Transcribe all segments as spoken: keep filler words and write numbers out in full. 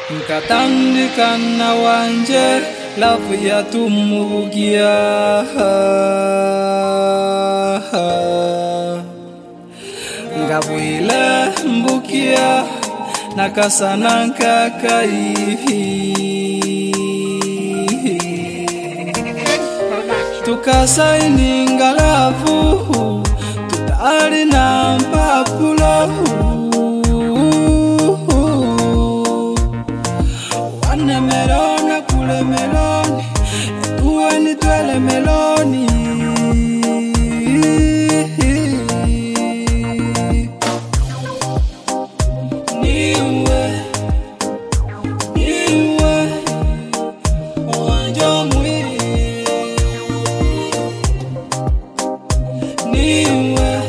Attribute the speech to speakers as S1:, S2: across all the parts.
S1: nkatandika na wanje lafu yatumubugia ngabwile mbukia nakasana nkakaihi tukasaini ngalafu tutali na mpapulo wane melona kule meloni tuwe ni twele meloni niwe niwe wanja mwili niwe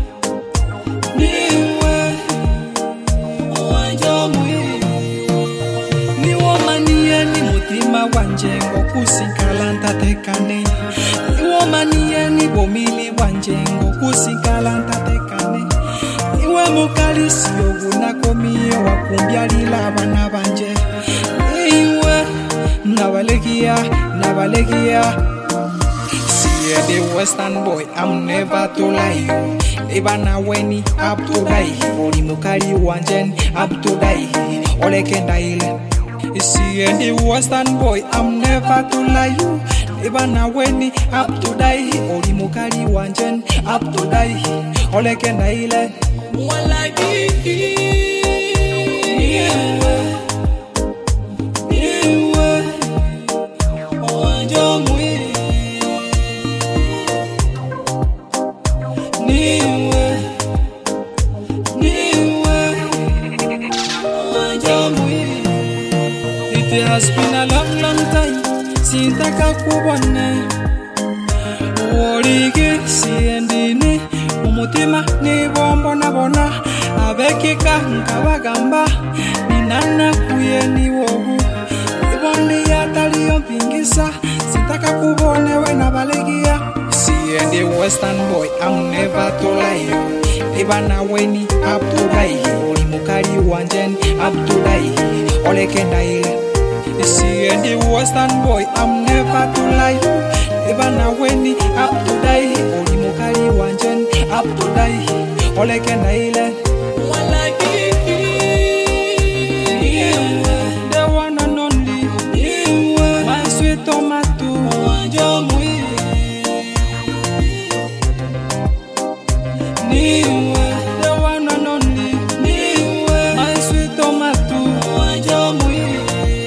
S1: niwe wanja mwili niwomanie ni mutima wanje ngokusinkala ntatekane niwomanie ni bomili wanje ngokusinkala ntatekane iwe mukalisi ogunakomiyo wakumbyalila abana banje iwe nabalegia nabalegia yeah, the Western boy, I'm never to lie you. Ibana weni up to die. Ori mukari wanjen up to die. Ole kenda ile. See the Western boy, I'm never to lie you. Ibana weni up to die. Ori mukari wanjen up to die. Ole kenda ile. Wala gigi. Niwe. Niwe. Wanja mwili. Niwe, niwe, wanja mwili. It has been a long, long time sintaka kubone Worige siendini umutima nibombo nabona abekika nkabagamba ninana kuye ni wogu ibondi yataliyo mpingisa sintaka kubone we nabalegia and the Western boy, I'm never to lie you. Ibana weni up to die. Ori mukari wanjen up to die. Ole kenda ile. See and the Western boy, I'm never to lie you. Ibana weni up to die. Ori mukari wanjen up to die. Ole kenda ile. Wala gigi. The one and only. My sweet tomato. Wanja mwili. Niwe, the one and only. Niwe, my sweet tomato. Wanja mwili.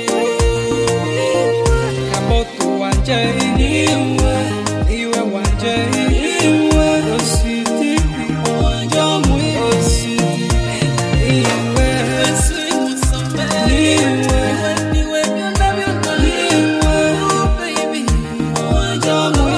S1: Kaboto wanje. Niwe, iwe wanje. Niwe, ositi. Wanja mwili. Ositi. Niwe, sweet musambe. Niwe, niwe, niwe, oh baby. Wanja mwili.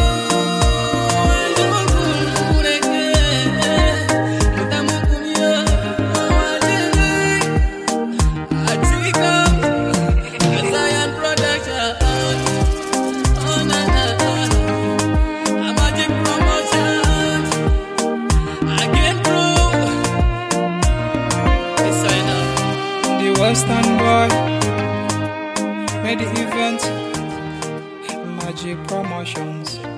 S1: Western boy, made the event, Magic Promotions.